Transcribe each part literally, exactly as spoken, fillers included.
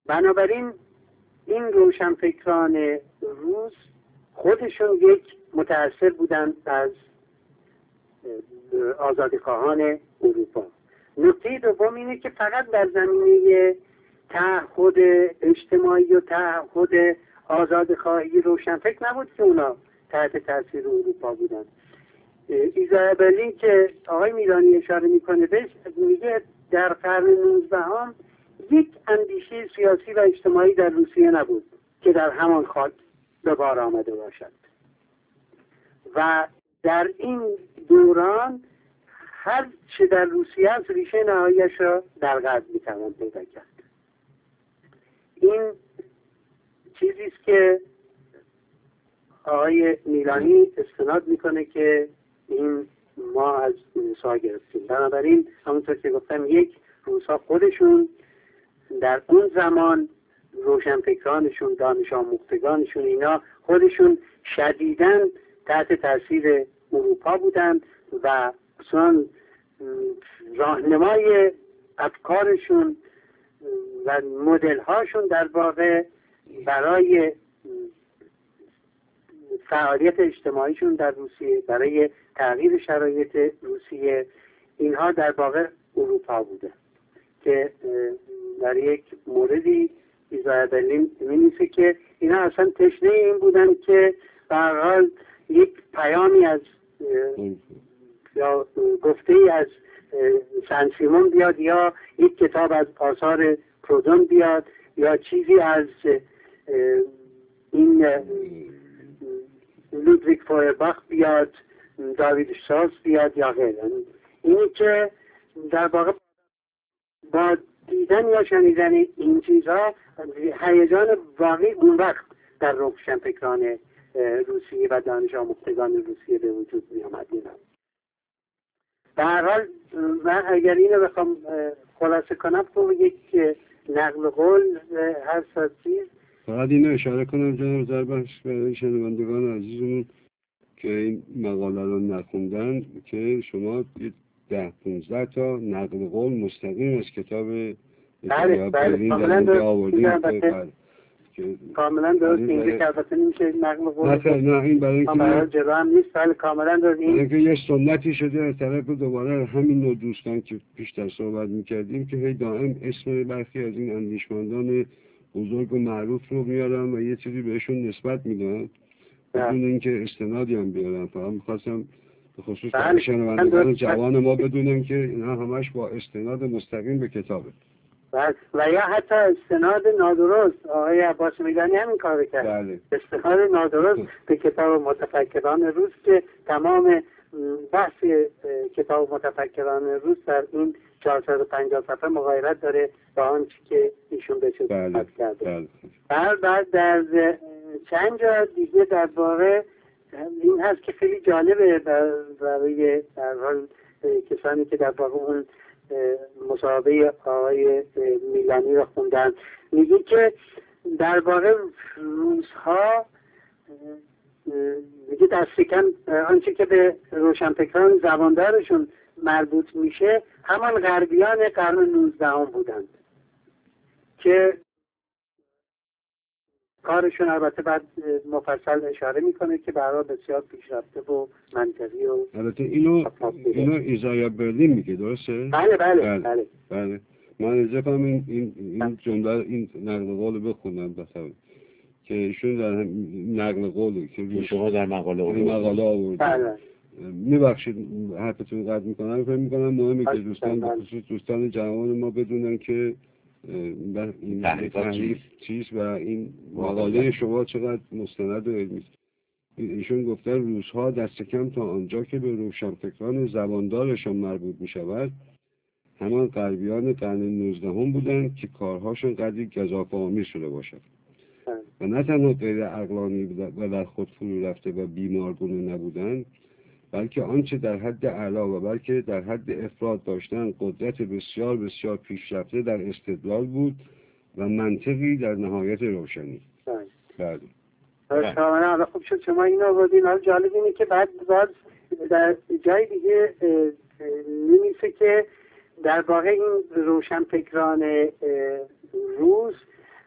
بنابراین این روشنفکران روس خودشون یک متأثر بودند از آزادیخواهان اروپا. نکته دوم اینه که فقط در زمینه تعهد اجتماعی و تعهد آزادیخواهی روشنفکر نبود که اونا تحت تاثیر اروپا بودند. ایزابلی که آقای میلانی اشاره میکنه بهش، میگه در قرن نوزدهم یک اندیشه سیاسی و اجتماعی در روسیه نبود که در همان خاک به بار آمده باشد و در این دوران هر چه در روسیه است ریشه نهاییش را در غرب میتوان پیدا کرد. این چیزی است که آقای میلانی استناد میکنه که این ما از روسا گرفتیم. بنابراین همونطور که گفتم، یک، روسا خودشون در اون زمان روشنفکرانشون، دانش آموختگانشون، اینا خودشون شدیداً تحت تاثیر اروپا بودند و اصلا راهنمای افکارشون و مدل هاشون در واقع برای فعالیت اجتماعیشون در روسیه، برای تغییر شرایط روسیه، اینها در واقع اروپا بوده که در یک موردی ایزابلی می‌نویسه که اینا اصلا تشنه این بودن که به هر حال یک پیامی از یا گفته ای از سن سیمون بیاد یا یک کتاب از آثار پرودون بیاد یا چیزی از این لودویگ فویرباخ بیاد، داوید شتراس بیاد یا غیره. اینی که در واقع با دیدن یا شنیدن این چیزها هیجان واقعی اون وقت در روشنفکران روسیه و دانش آموختگان روسیه به وجود می آمد. به هر حال من اگر اینو بخوام خلاصه کنم تو یک نقل قول هر چیز فقط اینو اشاره کنم جناب زربخش برای شنوندگان عزیزمون که این مقاله رو نخوندن که شما ده پونزده تا نقل قول مستقیم از کتاب بله بله کاملا درست کاملا درست اینجا که البته نمیشه نقل قول نه این برای اینکه جلو هم نیست، ولی کاملا درست این که یه سنتی شده از طرف دوباره همین نوع دوستان که پیشتر صحبت میکردیم که هی دائم اسم برخی از این اندیشمندان بزرگ و معروف رو میارن و یه چیزی بهشون نسبت میدن بدون اینکه استنادی هم بیارن. فقط میخواستم به خصوص در شنوندگان جوان ما بدونن که اینا همش با استناد مستقیم به کتابه و یا حتی استناد نادرست. آقای عباس میلانی همین کار کرد. بله. استناد نادرست به کتاب متفکران روس که تمام بحث کتاب متفکران روس در این چهارصد و پنجاه صفحه مغایرت داره با آنچه که ایشون به چه بله. کرده. بله. بعد بعد در چند جا دیگه در واقع این هست که خیلی جالبه برای در حال کسانی که در واقع اون مصاحبه آقای میلانی رو خوندن. میگه که در واقع روزها میگه دست کم آنچه که به روشنفکران زباندارشون مربوط میشه همان غربیان قرن نوزدهم بودند که کارشون البته بعد مفصل اشاره میکنه که برای بسیار پیشرفته و منطقی و البته اینو اینو ایزابلی میگه، درسته؟ بله بله بله بله, بله. من اجازه کنم این این این جمله این نقل قول بخونم بخوام که ایشون در نقل قولی که شما در مقاله آوردید مقاله آوردید بله. میبخشید حرفتون قطع میکنم. فکر میکنم مهمه که دوستان به خصوص دوستان جوان ما بدونن که این تحریف چیز و این مقاله شما چقدر مستند و علمی. ایشون گفتن روزها دست کم تا آنجا که به روشنفکران زباندارشان مربوط می شود همان غربیان قرن نوزدهم بودند که کارهاشون قدری گزافه‌آمیز شده باشد و نه تنها غیر عقلانی و در خود فرو رفته و بیمارگونه نبودند، بلکه آنچه در حد اعلا و بلکه در حد افراد داشتن قدرت بسیار بسیار پیشرفته در استدلال بود و منطقی در نهایت روشنی. بله. بله. خوب شد شما این آوردین. حالا جالب اینه که بعد باز در جای دیگه نمیشه که در واقع این روشنفکران روس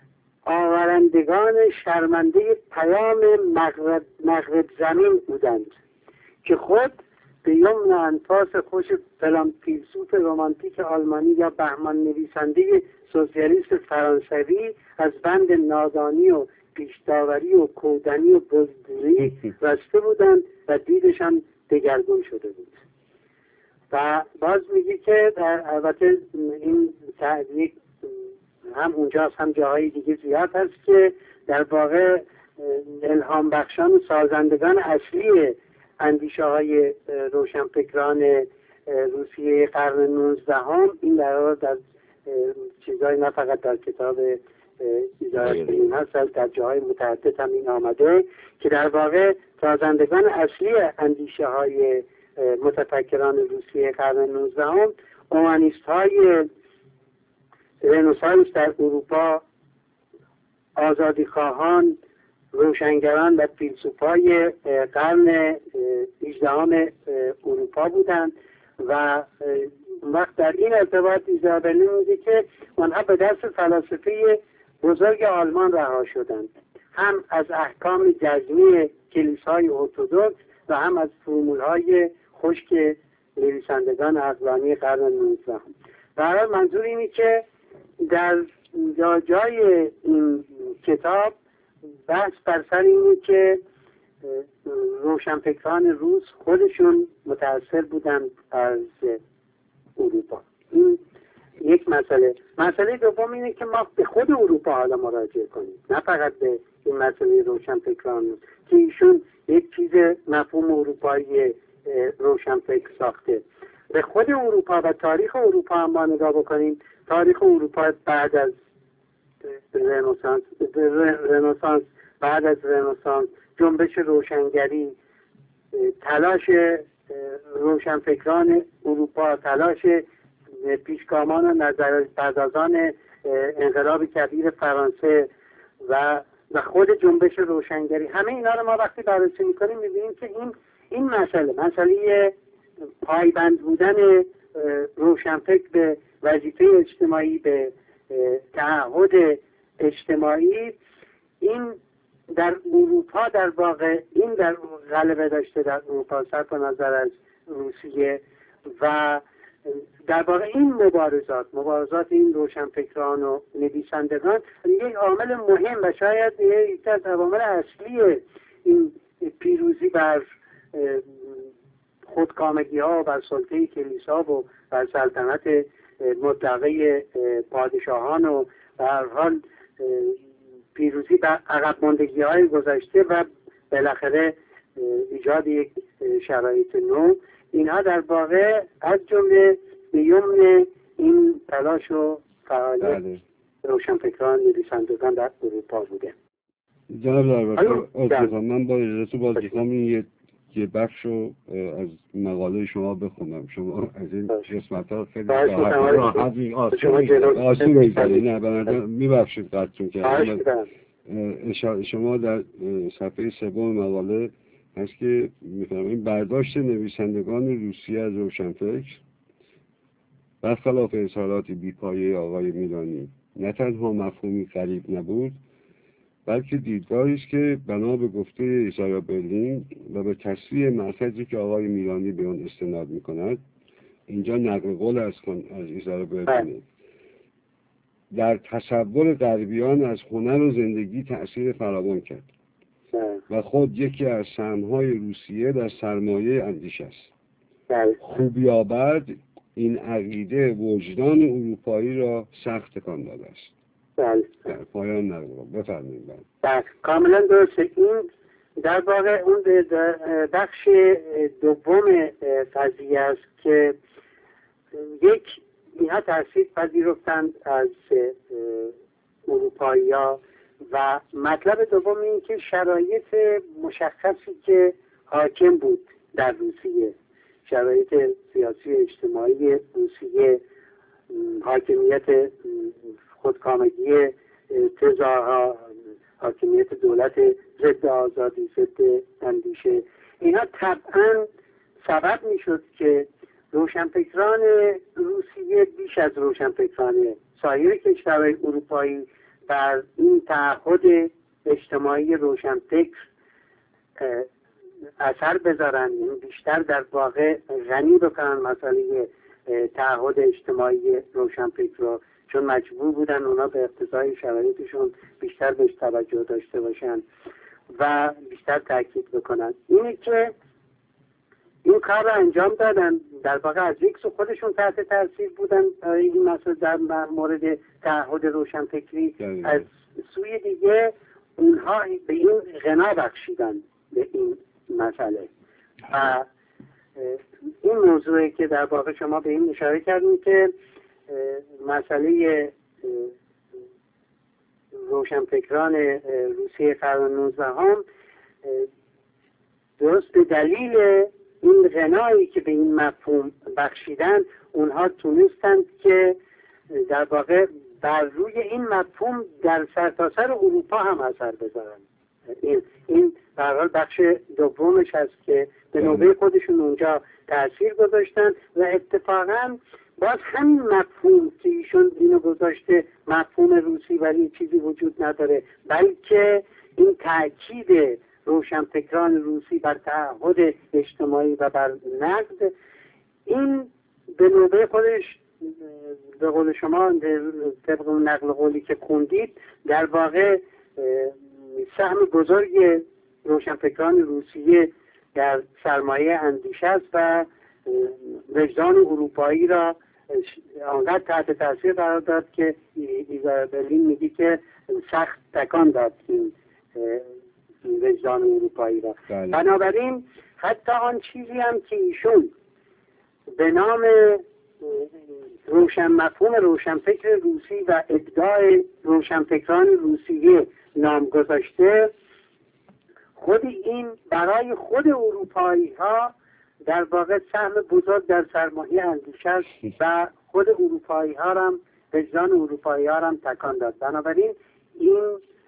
آورندگان شرمنده پیام مغرب, مغرب زمین بودند که خود به یمن انفاس خوش فلان فیلسوف رمانتیک آلمانی یا بهمان نویسنده سوسیالیست فرانسوی از بند نادانی و پیشداوری و کودنی و بزدلی رسته بودند و دیدشان دگرگون شده بود. و باز میگی که در البته این تعریف هم اونجاست هم جاهای دیگه زیاد هست که در واقع الهام بخشان و سازندگان اصلی اندیشه های روشنفکران روسیه قرن نوزدهم این در در چیزهای نه فقط در کتاب ایزایت این هست، در جاهای متعدد هم این آمده که در واقع سازندگان اصلی اندیشه های متفکران روسیه قرن نوزدهم اومانیست های رنسانس در اروپا، آزادی خواهان، روشنگران و فیلسوفای قرن هجدهم اروپا بودند و وقت در این ارتباط ایزابلی میگه که آنها به دست فلاسفه بزرگ آلمان رها شدند، هم از احکام جزمی کلیسای ارتدوکس و هم از فرمولهای خشک نویسندگان عقلانی قرن نوزدهم. برای منظور اینه که در جا جای این کتاب بحث بر سر اینه که روشنفکران روس خودشون متأثر بودند از اروپا. این یک مسئله. مسئله دوم اینه که ما به خود اروپا حالا مراجعه کنیم، نه فقط به این مسئله روشنفکران که ایشون یک چیز مفهوم اروپایی روشنفکر ساخته. به خود اروپا و تاریخ اروپا هم ما نگاه بکنیم. تاریخ اروپا بعد از رنسانس رنسانس بعد از رنسانس جنبش روشنگری، تلاش روشنفکران اروپا، تلاش پیشگامان و نظرپردازان انقلاب کبیر فرانسه و و خود جنبش روشنگری، همه اینا رو ما وقتی بررسی میکنیم میبینیم که این این مسئله مسئله پایبند بودن روشنفکر به وظیفه اجتماعی، به تعهد اجتماعی، این در اروپا در واقع این در غلبه داشته در اروپا صرف نظر از روسیه و در واقع این مبارزات مبارزات این روشنفکران و نویسندگان یک عامل مهم و شاید یک از عوامل اصلی این پیروزی بر خودکامگی ها و بر سلطه کلیسا و بر سلطنت مطلقه پادشاهان و به هر حال پیروزی بر عقب ماندگی های گذشته و بالاخره ایجاد یک شرایط نو، اینها در واقع از جمله یمن این تلاش و فعالیت روشنفکران نویسندگان در اروپا بوده. جناب دربار، من با اجازهتون باز می‌خوام این یه بخش رو از مقاله شما بخونم. شما از این قسمت ها خیلی راحت آسون می‌گذارید. نه بنابراین میبخشید قطعتون کردم. شما در صفحه سوم مقاله هست که می‌فرمایید این برداشت نویسندگان روسیه از روشنفکر برخلاف اظهارات بی‌پایه آقای میلانی نه تنها مفهومی غریب نبود، بلکه دیدگاهی است که بنا به گفته ایزایا برلین و به تصریح مأخذی که آقای میلانی به آن استناد می‌کند، اینجا نقل قول از از ایزایا برلین، در تصور غربیان از هنر و زندگی تأثیر فراوان کرد و خود یکی از سهم‌های روسیه در سرمایه اندیشه است. خوب یا بد این عقیده وجدان اروپایی را سخت تکان داده است. بله. در پایان نقل بفرمایید. بله کاملا درسته. این در واقع اون بخش دوم قضیه است که یک اینها تأثیر پذیرفتند از اروپایی‌ها و مطلب دوم این که شرایط مشخصی که حاکم بود در روسیه، شرایط سیاسی اجتماعی روسیه، حاکمیت خودکامگی تزارها، حاکمیت دولت ضد آزادی، ضد اندیشه، اینا طبعا سبب می شد که روشنفکران روسیه بیش از روشنفکران سایر کشورهای اروپایی بر این تعهد اجتماعی روشنفکر اثر بذارن، بیشتر در واقع غنی بکنن مسئله تعهد اجتماعی روشنفکر رو، چون مجبور بودن اونا به اقتضای شرایطشون بیشتر بهش توجه داشته باشن و بیشتر تاکید بکنن. اینه که این کار رو انجام دادن، در واقع از یک سو خودشون تحت تاثیر بودن این مسئله در مورد تعهد روشنفکری، از سوی دیگه اونها به این غنا بخشیدن به این مسئله. و این موضوعی که در واقع شما به این اشاره کردیم که مسئله روشنفکران روسیه قرن نوزدهم درست به دلیل این غنایی که به این مفهوم بخشیدن، اونها تونستند که در واقع بر روی این مفهوم در سرتاسر اروپا هم اثر بذارن. این این به هر حال بخش دومش هست که به نوبه خودشون اونجا تاثیر گذاشتن و اتفاقا باز همین مفهوم که ایشون اینو گذاشته مفهوم روسی ولی چیزی وجود نداره، بلکه این تاکید روشنفکران روسی بر تعهد اجتماعی و بر نقد، این به نوبه خودش به قول شما طبق نقل قولی که خوندید در واقع سهم بزرگ روشنفکران روسیه در سرمایه اندیشه است و وجدان اروپایی را آنقدر تحت تاثیر قرار داد که ایزابلین میگی که سخت تکان داد این وجدان اروپایی را. بنابراین حتی آن چیزی هم که ایشون به نام روشن مفهوم روشنفکر روسی و ابداع روشنفکران روسیه نام گذاشته، خود این برای خود اروپایی ها در واقع سهم بزرگ در سرمایه اندیشه است و خود اروپایی ها هم وجدان اروپایی ها هم تکان داد. بنابراین این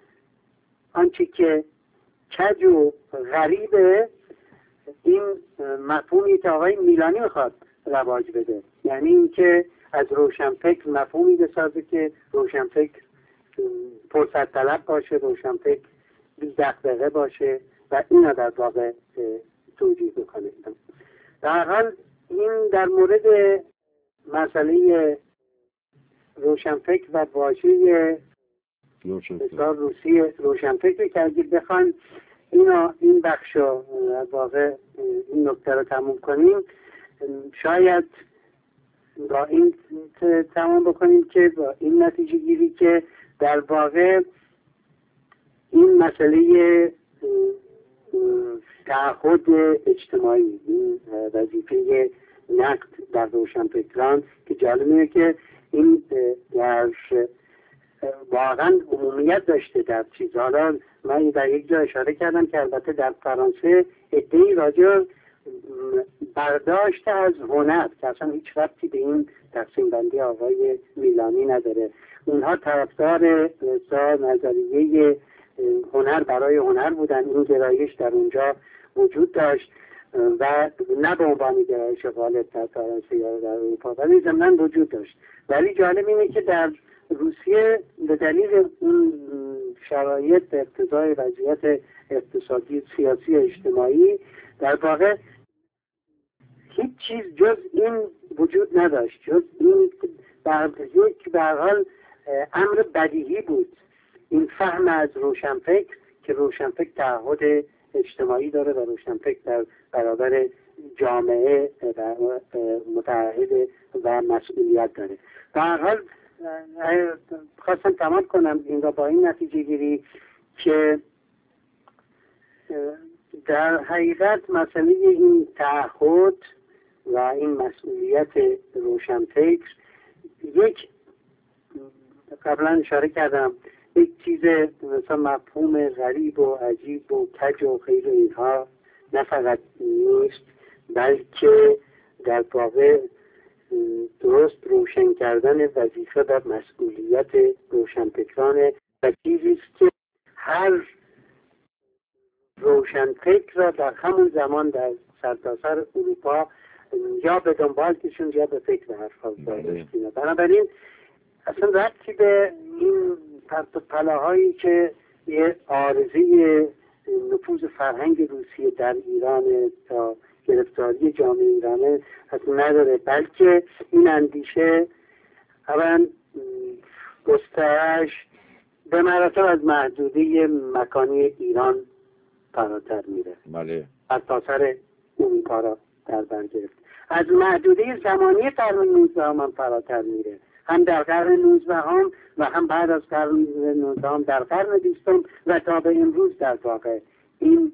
آنچه که کج و غریبه، این مفهومی که آقای میلانی میخواد رواج بده، یعنی اینکه از روشنفکر مفهومی بسازه که روشنفکر فرصت طلب باشه، روشنفکر بی دغدغه باشه و اینا در واقع توجیه بکنه. در هر حال این در مورد مسئله روشنفکر و واژه بسیار روسی روشنفکر که اگه بخوایم اینا این بخش رو در واقع این نکته رو تموم کنیم، شاید با این تمام بکنیم که با این نتیجه گیری که در واقع این مسئله تعهد اجتماعی، این وظیفه نقد در روشنفکران که جالبه که این در واقعا عمومیت داشته در چیزها را. من در یک جا اشاره کردم که البته در فرانسه ادعای راجع برداشت از هنر که اصلا هیچ ربطی به این تقسیم بندی آقای میلانی نداره، اونها طرفدار نظریه هنر برای هنر بودن. این گرایش در اونجا وجود داشت و نه به عنوان گرایش غالب در فرانسه یا در اروپا، ولی ضمناً وجود داشت. ولی جالب اینه که در روسیه به دلیل اون شرایط اقتضای وضعیت اقتصادی سیاسی اجتماعی در واقع هیچ چیز جز این وجود نداشت، جز این در یک به هر حال امر بدیهی بود، این فهم از روشنفکر که روشنفکر تعهد اجتماعی داره و روشنفکر در برابر جامعه متعهد و مسئولیت داره. به هر حال خواستم تمام کنم این را با این نتیجه گیری که در حقیقت مسئله این تعهد و این مسئولیت روشنفکر یک، قبلا اشاره کردم، یک چیز مثلا مفهوم غریب و عجیب و کج و خیر اینها نه فقط نیست، بلکه در واقع درست روشن کردن وظیفه و مسئولیت روشنفکران و چیزی است که هر روشنفکر را در همون زمان در سرتاسر اروپا یا به دنبال کشون یا به فکر حرف داشتیم. بنابراین اصلا ربطی به این پرت و پلاهایی که یه عارضه نفوذ فرهنگ روسیه در ایران تا گرفتاری جامعه ایرانه اصلا نداره، بلکه این اندیشه اولا گسترش به مراتب از محدوده مکانی ایران فراتر میره. بله. از تاثر اروپا را در بر گرفت. از محدوده زمانی قرن نوزدهم هم فراتر میره، هم در قرن نوزدهم و هم بعد از قرن نوزدهم در قرن بیستم و تا به امروز در واقع این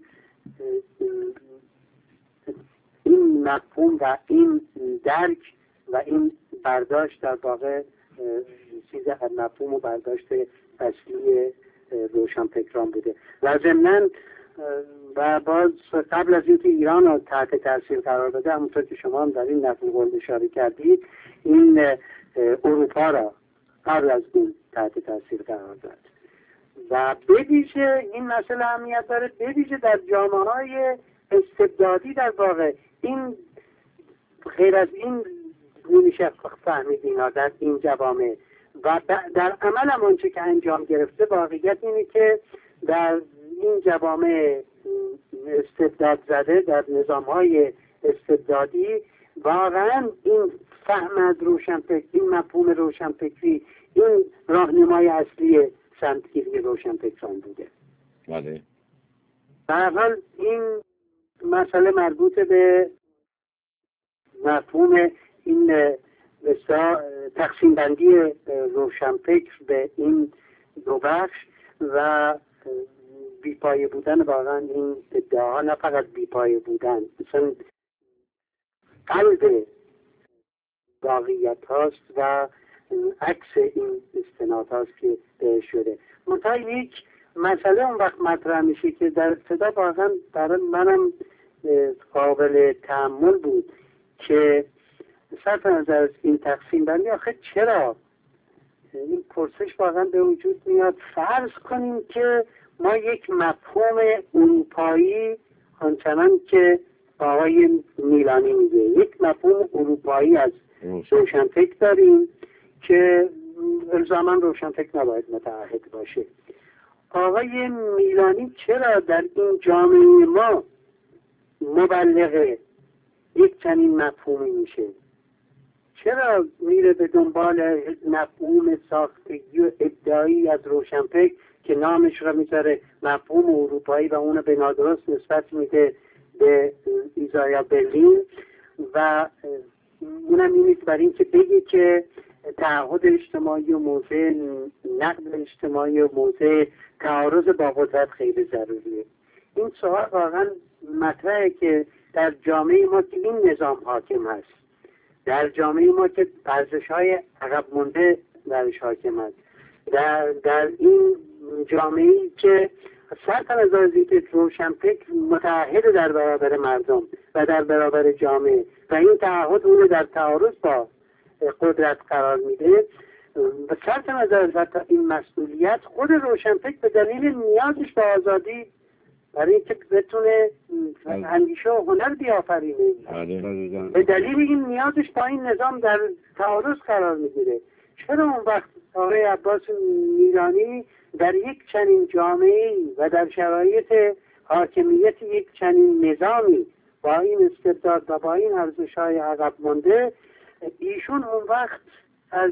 این مفهوم و این درک و این برداشت در واقع چیز مفهوم و برداشت اصلی روشنفکران بوده. و ضمناً و باز قبل از اینکه ایران رو تحت تاثیر قرار بده، همونطور که شما هم در این نقل قول اشاره کردید، این اروپا را قبل از این تحت تاثیر قرار داد و به ویژه این مسئله اهمیت داره، به ویژه در جامعه های استبدادی. در واقع این غیر از این نمیشه فهمید اینا در این جوامع و در عمل هم آنچه که انجام گرفته، واقعیت اینه که در این جوامع استبداد زده، در نظام های استبدادی، واقعا این فهم از روشنفکری، این مفهوم روشنفکری، این راهنمای اصلی سمتگیری روشنفکران بوده. بله. در حال این مسئله مربوط به مفهوم این تقسیم بندی روشنفکر به این دو بخش و بیپایه بودن واقعا این ادعاها، نه فقط بیپایه بودن، مثلا قلب واقعیت هاست و عکس این استناد هاست که شده. منتها یک مسئله اون وقت مطرح میشه که در ابتدا واقعا برای منم قابل تأمل بود که صرف نظر از این تقسیم بندی آخه چرا این پرسش واقعا به وجود میاد. فرض کنیم که ما یک مفهوم اروپایی، آنچنان که آقای میلانی میگه، یک مفهوم اروپایی از روشنفکر داریم که الزاما روشنفکر نباید متعهد باشه. آقای میلانی چرا در این جامعه ما مبلغ یک چنین مفهومی میشه؟ چرا میره به دنبال مفهوم ساختگی و ادعایی از روشنفکر که نامش را میذاره مفهوم اروپایی و اونو به نادرست نسبت میده به ایزایا برلین و اونم این برای این که بگی که تعهد اجتماعی و موضع نقد اجتماعی و موضع تعارض با قدرت خیلی ضروریه. این سوال واقعا مطرحه که در جامعه ما که این نظام حاکم هست، در جامعه ما که ارزش‌های عقب مونده درش حاکم هست، در, در این جامعه‌ای که صرف نظر از اینکه روشنفکر متعهد در برابر مردم و در برابر جامعه و این تعهد اون در تعارض با قدرت قرار میده، و صرف نظر از این مسئولیت، خود روشنفکر به دلیل نیازش به آزادی برای اینکه بتونه اندیشه و هنر بیافرینه، به دلیل این نیازش با این نظام در تعارض قرار میگیره. چرا اون وقت آقای عباس میلانی در یک چنین جامعه‌ای و در شرایط حاکمیت یک چنین نظامی با این استبداد و با این ارزش‌های عقب مانده، ایشون اون وقت از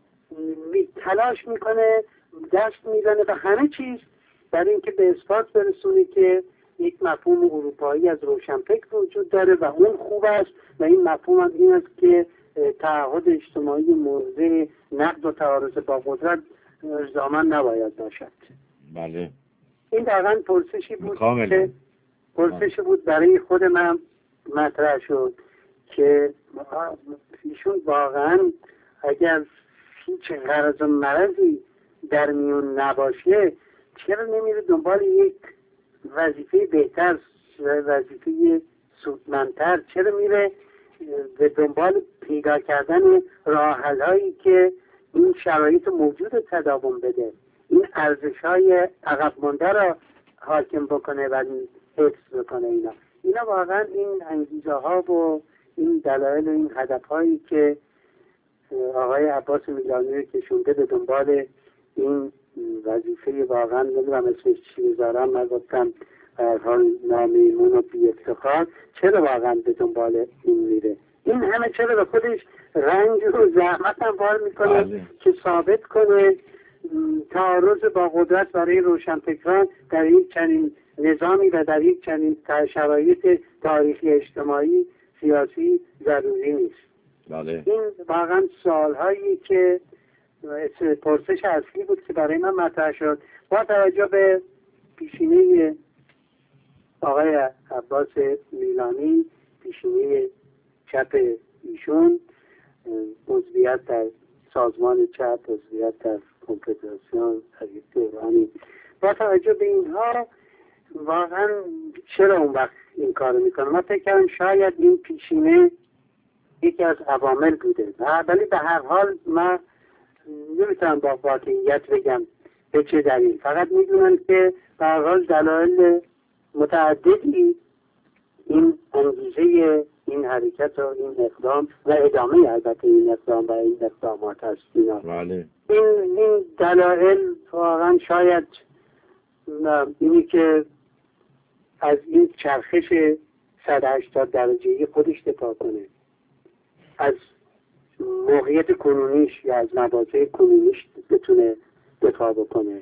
تلاش میکنه، دست میزنه به همه چیز برای اینکه به اثبات برسونه که یک مفهوم اروپایی از روشنفکر وجود داره و اون خوب است و این مفهوم هم این است که تعهد اجتماعی موضع نقد و تعارض با قدرت زمان نباید باشد. بله. این دقیقاً پرسشی بود کاملا. که پرسشی بود برای خود من مطرح شد که ایشون واقعاً اگر هیچ غرض و مرضی در میون نباشه، چرا نمیره دنبال یک وظیفه بهتر، وظیفه سودمندتر؟ چرا میره به دنبال پیدا کردن راه حل‌هایی که این شرایط موجود تداوم بده، این ارزش‌های عقب مانده را حاکم بکنه و حفظ بکنه؟ اینا اینا واقعا این انگیزه ها و این دلایل و این هدف‌هایی که آقای عباس میلانی کشونده به دنبال این وظیفه واقعا نمیدونم اسمش چی بذارم، من گفتم هر حال نامیمون و بی افتخار، چرا واقعا به دنبال این میره؟ این همه چرا به خودش رنج و زحمت هم بار میکنه بله. که ثابت کنه تعارض با قدرت برای روشنفکران در یک چنین نظامی و در یک چنین شرایط تاریخی اجتماعی سیاسی ضروری نیست. بله. این واقعا سوالهایی که پرسش اصلی بود که برای من مطرح شد. با توجه به پیشینه آقای عباس میلانی، پیشینه چپ ایشون، عضویت در سازمان چپ، عضویت در کنفدراسیون در یک دورانی، با توجه به اینها واقعا چرا اون وقت این کارو میکنه؟ من فکر کردم شاید این پیشینه یکی از عوامل بوده، ولی به هر حال من نمیتونم با واقعیت بگم به چه دلیل. فقط میدونم که به هر حال دلایل متعددی این انگیزه این حرکت و این اقدام و ادامه البته این اقدام و این اقدامات هست. بله. این این دلایل واقعا شاید اینی که از این چرخش صد و هشتاد درجه‌ای خودش دفاع کنه، از موقعیت کنونیش یا از مواضع کنونیش بتونه دفاع بکنه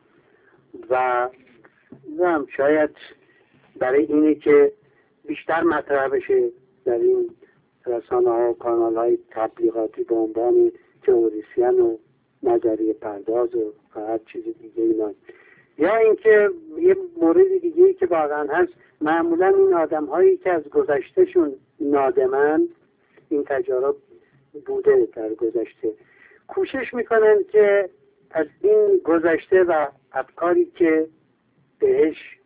و هم شاید برای اینه که بیشتر مطرح بشه در این رسانه ها و کانال های تبلیغاتی به عنوان تئوریسین و نظریه پرداز و هر چیز دیگه اینا. یا اینکه یه مورد دیگه که واقعا هست، معمولا این آدم هایی که از گذشتهشون نادمن، این تجارب بوده در گذشته، کوشش میکنن که از این گذشته و افکاری که بهش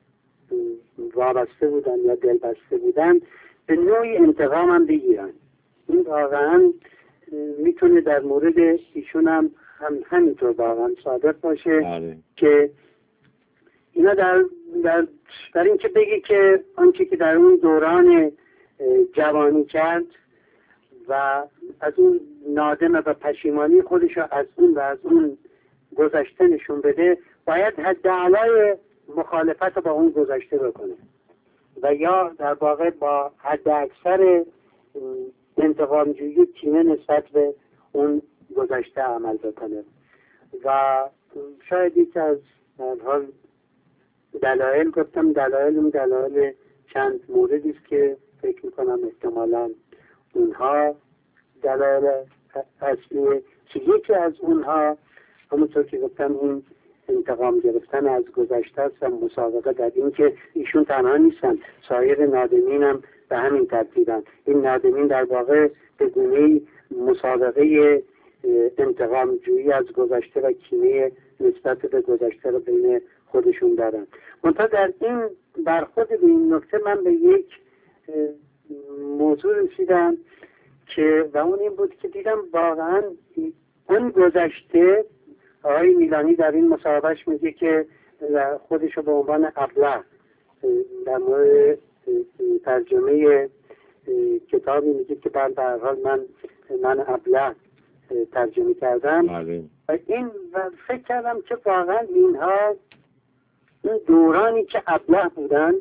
وابسته بودن یا دلبسته بودن به نوعی انتقام هم بگیرن. این واقعا میتونه در مورد ایشون هم, هم همینطور واقعا صادق باشه. بله. که اینا در در در این که بگی که آنچه که در اون دوران جوانی کرد و از اون نادمه و پشیمانی خودش رو از اون و از اون گذشته نشون بده، باید حداعلای مخالفت با اون گذشته بکنه و یا در واقع با حد اکثر انتقامجویی کینه نسبت به اون گذشته عمل بکنه. و شاید یکی از حال دلایل، گفتم دلایل اون دلایل چند موردی است که فکر میکنم احتمالاً اونها دلایل اصلیه، که یکی از اونها همونطور که گفتم این انتقام گرفتن از گذشته است و مسابقه در این که ایشون تنها نیستن، سایر نادمین هم به همین ترتیبن. این نادمین در واقع به گونه‌ای مسابقه انتقام جویی از گذشته و کینه نسبت به گذشته رو بین خودشون دارن. منتها در این برخورد به این نکته من به یک موضوع رسیدم که و اون این بود که دیدم واقعا اون گذشته، آقای میلانی در این مصاحبهش میگه که خودش رو به عنوان ابله در مورد ترجمه کتابی میگه که بعد به هر حال من من ابله ترجمه کردم. بله. و این و فکر کردم که واقعا اینها این دورانی که ابله بودن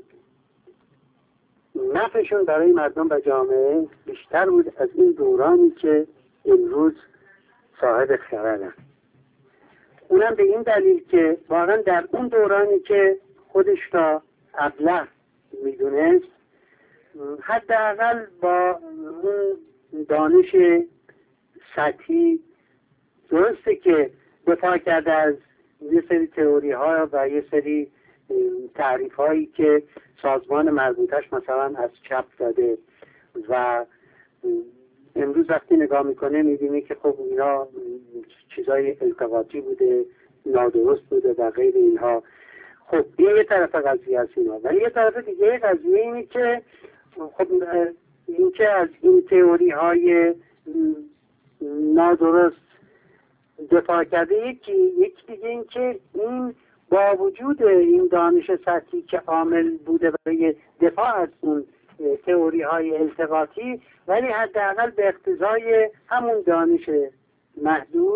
نفعشون برای مردم و جامعه بیشتر بود از این دورانی که امروز صاحب خردن. اونم به این دلیل که واقعا در اون دورانی که خودش را ابله میدونست، حداقل با اون دانش سطحی، درسته که دفاع کرده از یه سری تئوری ها و یه سری تعریف هایی که سازمان مربوطش مثلا از چپ داده و امروز وقتی نگاه میکنه میبینی که خب اینا چیزای التقاطی بوده، نادرست بوده و غیر اینها. خب این یه طرف قضیه هست اینا، ولی یه طرف دیگه قضیه اینه که خب این که از این تئوری های نادرست دفاع کرده، یکی یک دیگه این که این با وجود این دانش سطحی که عامل بوده برای دفاع از اون تئوری های التقاطی، ولی حداقل به اقتضای همون دانش محدود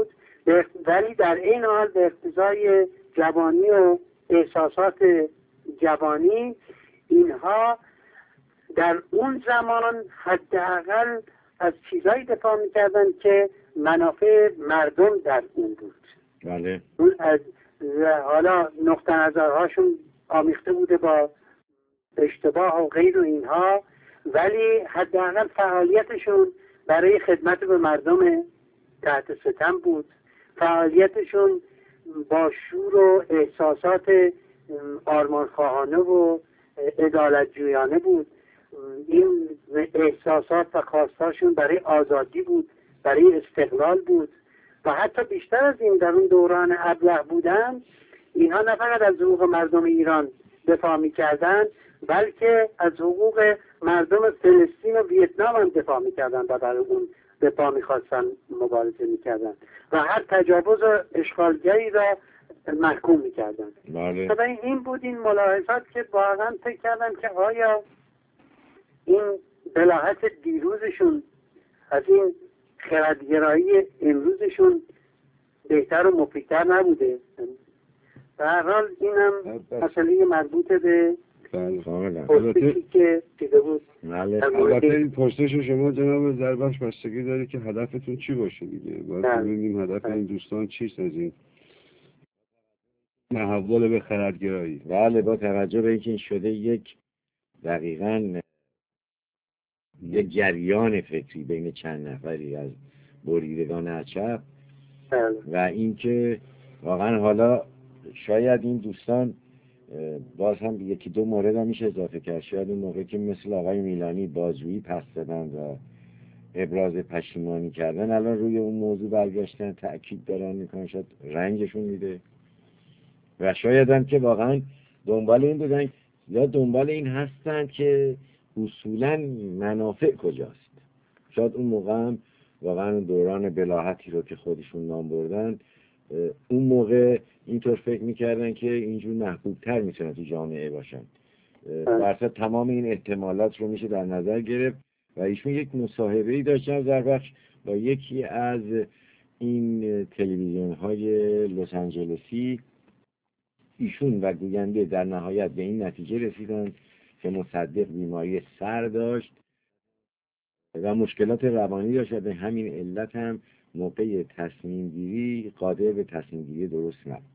ولی در این حال به اقتضای جوانی و احساسات جوانی اینها در اون زمان حداقل از چیزایی دفاع میکردن که منافع مردم در اون بود. بله. اون از حالا نقطه نظرهاشون آمیخته بوده با اشتباه و غیر و اینها، ولی حداقل فعالیتشون برای خدمت به مردم تحت ستم بود. فعالیتشون با شور و احساسات آرمانخواهانه و عدالت جویانه بود. این احساسات و خواستاشون برای آزادی بود، برای استقلال بود و حتی بیشتر از این در اون دوران ابله بودن اینها نه فقط از حقوق مردم ایران دفاع میکردن بلکه از حقوق مردم فلسطین و ویتنام هم دفاع میکردن و برای اون دفاع میخواستن مبارزه میکردن و هر تجاوز و اشغالگری را محکوم میکردن. بله. و این بود این ملاحظات که واقعا فکر کردم که آیا این بلاحت دیروزشون از این خردگرایی امروزشون بهتر و مفیدتر نبوده. به هر حال اینم مسئله مربوط به پرسشی که دیده بود. البته این پرسش شما جناب زربخش بستگی داره که هدفتون چی باشه دیگه. باید ببینیم هدف این دوستان چیست از این تحول به خردگرایی. بله، با توجه به اینکه این شده یک دقیقاً یک جریان فکری بین چند نفری از بریدگان اچف و اینکه واقعا حالا شاید این دوستان باز هم یکی دو مورد هم میشه اضافه کرد. شاید اون موقع که مثل آقای میلانی بازجویی پس دادن و ابراز پشیمانی کردن الان روی اون موضوع برگشتن تأکید دارن میکنن، شاید رنجشون میده و شاید هم که واقعا دنبال این بودن یا دنبال این هستن که اصولا منافع کجاست. شاید اون موقع هم واقعا دوران بلاحتی رو که خودشون نام بردن اون موقع اینطور فکر میکردن که اینجور محبوبتر میتونن تو جامعه باشن. درصد تمام این احتمالات رو میشه در نظر گرفت و ایشون یک مصاحبه‌ای داشتن زربخش با یکی از این تلویزیون های لس آنجلسی. ایشون و گوینده در نهایت به این نتیجه رسیدن که مصدق بیماری سر داشت و مشکلات روانی داشت و به همین علت هم موقع تصمیم گیری قادر به تصمیم گیری درست نبود.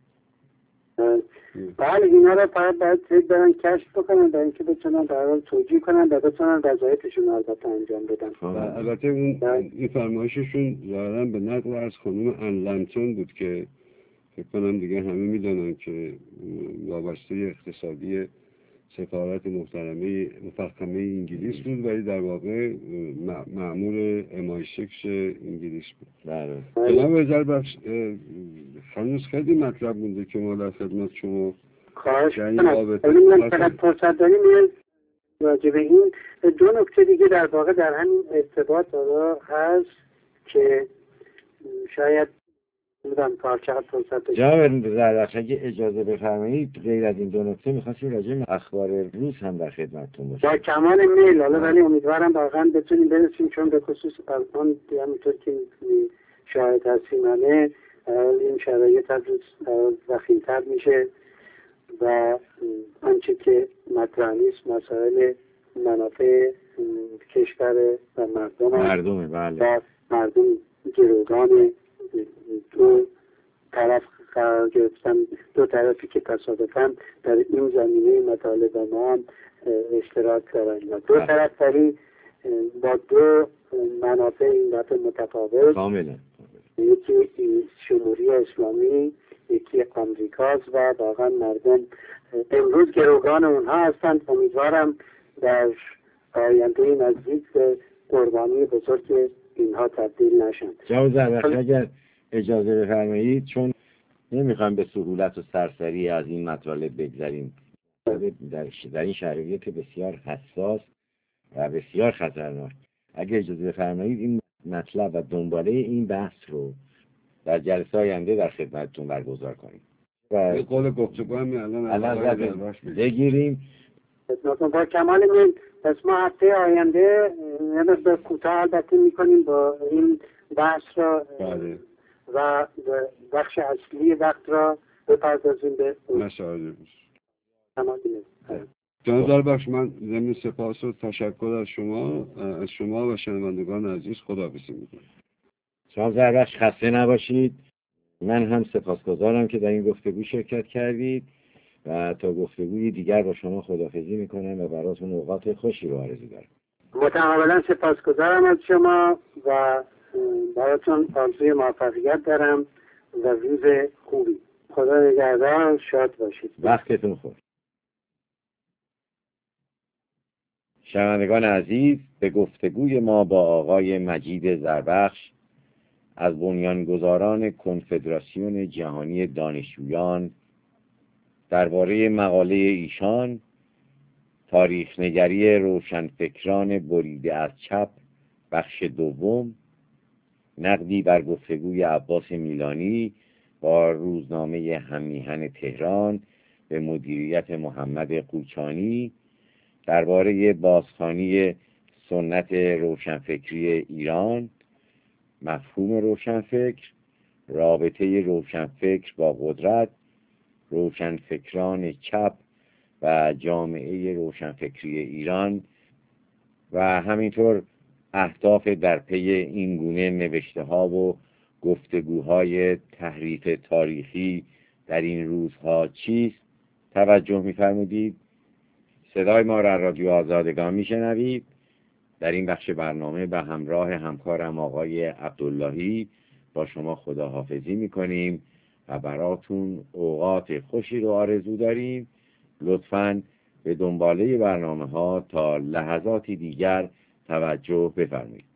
بله، اینا رو فقط باید برن کشف بکنن برای اینکه بتونن در حال توجیه کنن و بتونن وظایفشون البته انجام بدن. البته اون این فرمایششون ظاهراً به نقل از خانم ان لمپتون بود که فکر کنم دیگه همه میدونن که وابسته اقتصادی سفارت محترمه مفخمه انگلیس بود ولی در واقع مأمور ام آی سیکس انگلیس بود. بله. جناب زربخش هنوز خیلی مطلب مونده که ما در خدمت شما خواهش کنم. من فقط فرصت داریم راجع به این دو نکته دیگه در واقع در همین ارتباط هست که شاید بودم تا چقدر فرصت داشت. جناب زربخش اگه اجازه بفرمایید غیر از این دو نکته می‌خواستیم راجع به اخبار روز هم در خدمتتون باشیم. با کمال میل. حالا ولی امیدوارم واقعا بتونیم برسیم چون به خصوص الان همونطور که شاهد هستیم همه این شرایط از روز وخیم‌تر میشه و آنچه که مطرح نیست مسائل منافع کشور و مردم مردمه. بله. و مردم گروگان دو طرف قرار گرفتن، دو طرفی که تصادفاً در این زمینه مطالب ما هم اشتراک دارن و دو طرف داری با دو منافع این دفعه متفاوت. کاملا. یکی جمهوری اسلامی، یکی آمریکاست و واقعا مردم امروز گروگان اونها هستند. امیدوارم در آینده نزدیک به قربانی بزرگ اینها تبدیل نشند. جناب زربخش اگر اجازه بفرمایید چون نمیخوام به سهولت و سرسری از این مطالب بگذریم در, در این شرایط بسیار حساس و بسیار خطرناک، اگر اجازه بفرمایید این مطلب و دنباله این بحث رو در جلسه آینده در خدمتتون برگزار کنیم و قول گفتگو هم الان بگیریم. با کمال میل. پس ما هفته آینده به کوتاه البته میکنیم با این بحث را و بخش اصلی وقت را بپردازیم به مسائل. جناب زربخش، من ضمن سپاس و تشکر از شما از شما و شنوندگان عزیز خداحافظی میکنم. جناب زربخش خسته نباشید. من هم سپاسگزارم که در این گفتگو شرکت کردید و تا گفتگوی دیگر با شما خداحافظی میکنم و براتون اوقات خوشی رو آرزو دارم. متقابلا سپاسگزارم از شما و براتون آرزوی موفقیت دارم و روز خوبی. خدا نگهدار، شاد باشید. وقتتون خوش. شنوندگان عزیز، به گفتگوی ما با آقای مجید زربخش از بنیانگذاران کنفدراسیون جهانی دانشجویان درباره مقاله ایشان تاریخ‌نگری روشنفکران بریده از چپ بخش دوم، نقدی بر گفتگوی عباس میلانی با روزنامه هممیهن تهران به مدیریت محمد قوچانی درباره بازخوانی سنت روشنفکری ایران، مفهوم روشنفکر، رابطه روشنفکر با قدرت، روشنفکران چپ و جامعه روشنفکری ایران و همینطور اهداف در پی این گونه نوشته ها و گفتگوهای تحریف تاریخی در این روزها چیست توجه می‌فرمودید. صدای ما را رادیو آزادگان میشنوید. در این بخش برنامه به همراه همکارم آقای عبداللهی با شما خداحافظی میکنیم و براتون اوقات خوشی رو آرزو داریم. لطفاً به دنباله برنامه ها تا لحظاتی دیگر توجه بفرمایید.